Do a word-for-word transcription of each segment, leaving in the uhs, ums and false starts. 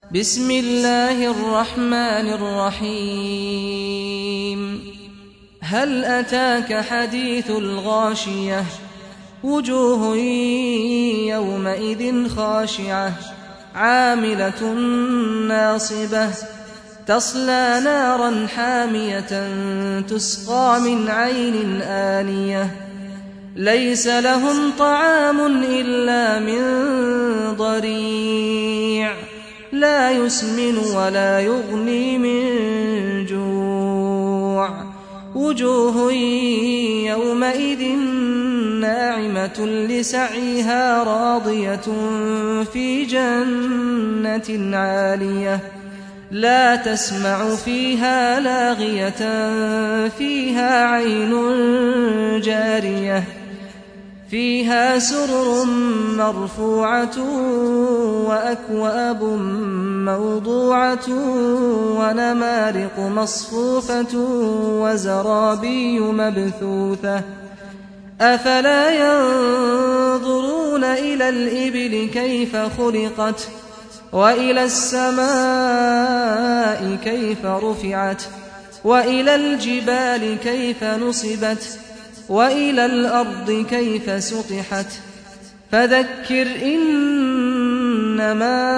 بسم الله الرحمن الرحيم هل أتاك حديث الغاشية وجوه يومئذ خاشعة عاملة ناصبة تصلى نارا حامية تسقى من عين آنية ليس لهم طعام إلا من ضريع لا يسمن ولا يغني من جوع وجوه يومئذ ناعمة لسعيها راضية في جنة عالية لا تسمع فيها لاغية فيها عين جارية فيها سرر مرفوعة وأكواب موضوعة ونمارق مصفوفة وزرابي مبثوثة أفلا ينظرون إلى الإبل كيف خلقت وإلى السماء كيف رفعت وإلى الجبال كيف نصبت وإلى الأرض كيف سطحت فذكر إنما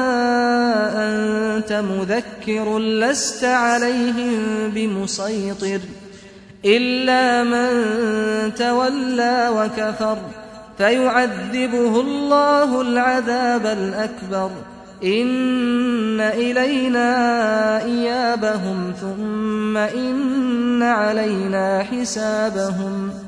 أنت مذكر لست عليهم بمسيطر إلا من تولى وكفر فيعذبه الله العذاب الأكبر إن إلينا إيابهم ثم إن علينا حسابهم